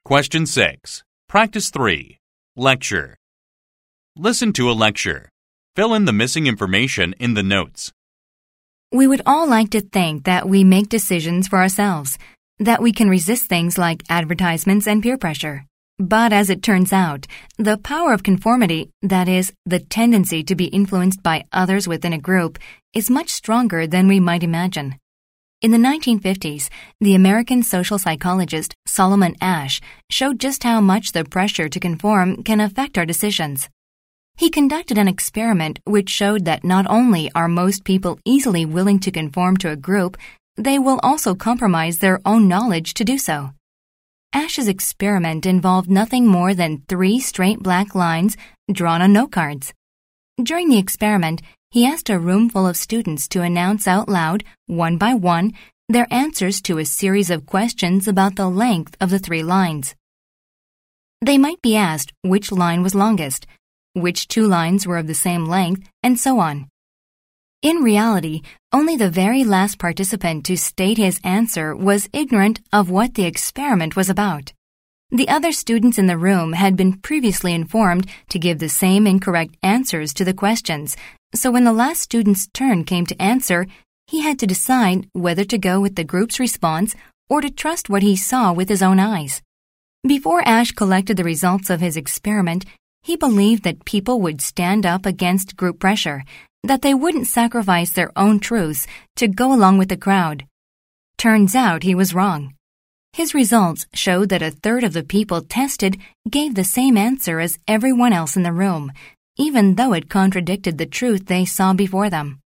Question 6. Practice 3. Lecture. Listen to a lecture. Fill in the missing information in the notes. We would all like to think that we make decisions for ourselves, that we can resist things like advertisements and peer pressure. But as it turns out, the power of conformity, that is, the tendency to be influenced by others within a group, is much stronger than we might imagine. In the 1950s, the American social psychologist Solomon Asch showed just how much the pressure to conform can affect our decisions. He conducted an experiment which showed that not only are most people easily willing to conform to a group, they will also compromise their own knowledge to do so. Asch's experiment involved nothing more than 3 straight black lines drawn on note cards. During the experiment, he asked a room full of students to announce out loud, one by one, their answers to a series of questions about the length of the 3 lines. They might be asked which line was longest, which 2 lines were of the same length, and so on. In reality, only the very last participant to state his answer was ignorant of what the experiment was about. The other students in the room had been previously informed to give the same incorrect answers to the questions, so when the last student's turn came to answer, he had to decide whether to go with the group's response or to trust what he saw with his own eyes. Before Asch collected the results of his experiment, he believed that people would stand up against group pressure, that they wouldn't sacrifice their own truths to go along with the crowd. Turns out he was wrong. His results showed that 1/3 of the people tested gave the same answer as everyone else in the room, even though it contradicted the truth they saw before them.